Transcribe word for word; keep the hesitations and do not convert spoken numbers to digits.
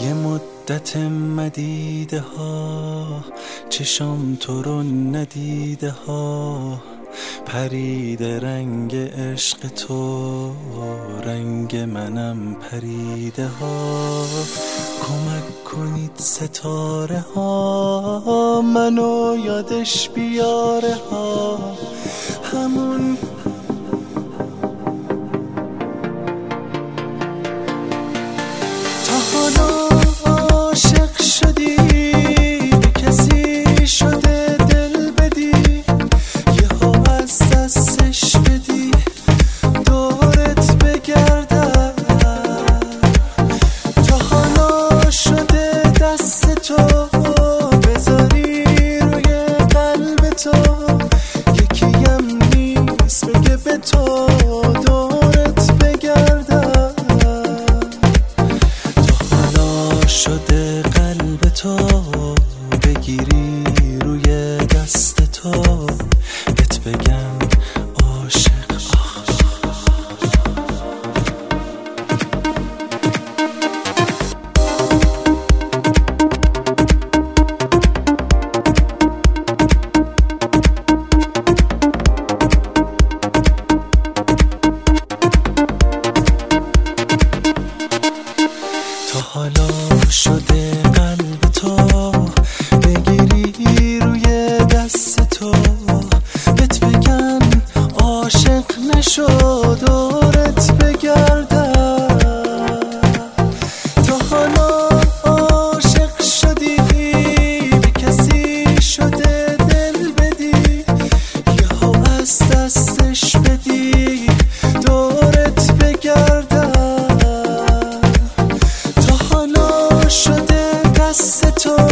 یه مدت مدیده ها چشام تو رو ندیده ها، پرید رنگ عشق تو، رنگ منم پریده ها. کمک کنید ستاره ها منو یادش بیاره ها، همون تا حالا عاشق شدی به کسی شده دل بدی، یهو از دستش بدی دورت بگردم. تا حالا شده دست تو بذاری روی قلب تو، یکیم نیست بگه به تو دورت بگردم. تا حالا شده قلب تو بگیری روی دست تو، بهت بگم عاشق آخ. تا حالا شده قلب تو بگیری روی دست تو، بهت بگم عاشق نشو دورت بگردم. تا حالا عاشق شدی به کسی شده دل بدی، یهو از دستش بدی دورت بگردم. تا حالا شده دست تو